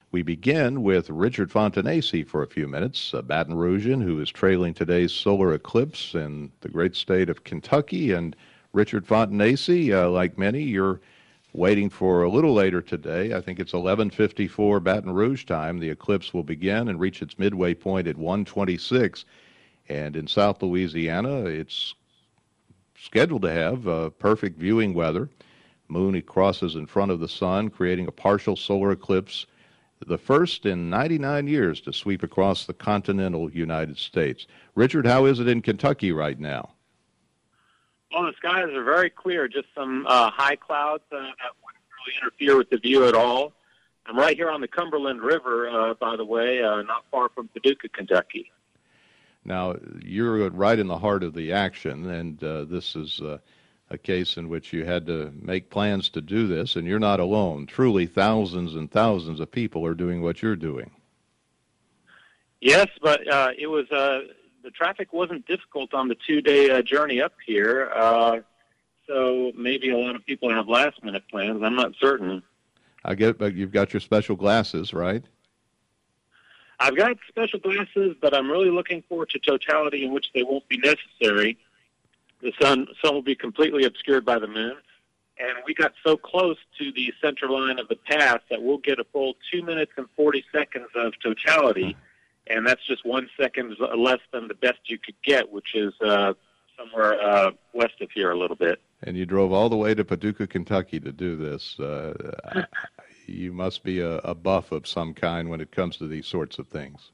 We begin with Richard Fontanesi for a few minutes, a Baton Rougean who is trailing today's solar eclipse in the great state of Kentucky. And Richard Fontanesi, like many, you're waiting for a little later today. I think it's 11:54 Baton Rouge time. The eclipse will begin and reach its midway point at 1:26. And in South Louisiana, it's scheduled to have perfect viewing weather. Moon crosses in front of the sun, creating a partial solar eclipse, the first in 99 years to sweep across the continental United States. Richard, how is it in Kentucky right now? Well, the skies are very clear, just some high clouds that wouldn't really interfere with the view at all. I'm right here on the Cumberland River, by the way, not far from Paducah, Kentucky. Now, you're right in the heart of the action, and this is a case in which you had to make plans to do this, and you're not alone. Truly, thousands and thousands of people are doing what you're doing. Yes, but it was the traffic wasn't difficult on the two-day journey up here, so maybe a lot of people have last-minute plans. I'm not certain. I get, but you've got your special glasses, right? I've got special glasses, but I'm really looking forward to totality in which they won't be necessary. The sun will be completely obscured by the moon, and we got so close to the center line of the path that we'll get a full 2 minutes and 40 seconds of totality, and that's just 1 second less than the best you could get, which is somewhere west of here a little bit. And you drove all the way to Paducah, Kentucky to do this. You must be a buff of some kind when it comes to these sorts of things.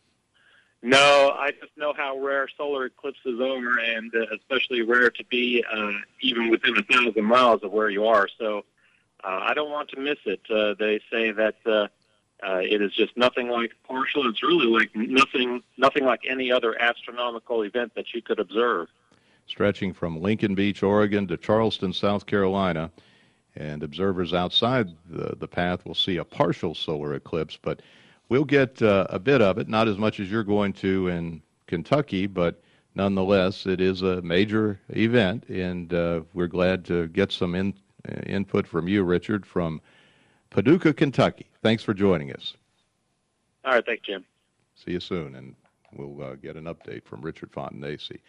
No, I just know how rare solar eclipses are, and especially rare to be even within 1,000 miles of where you are. So I don't want to miss it. They say that it is just nothing like partial. It's really like nothing like any other astronomical event that you could observe. Stretching from Lincoln Beach, Oregon to Charleston, South Carolina, and observers outside the path will see a partial solar eclipse, but we'll get a bit of it, not as much as you're going to in Kentucky, but nonetheless, it is a major event, and we're glad to get some input from you, Richard, from Paducah, Kentucky. Thanks for joining us. All right, thanks, Jim. See you soon, and we'll get an update from Richard Fontanesi.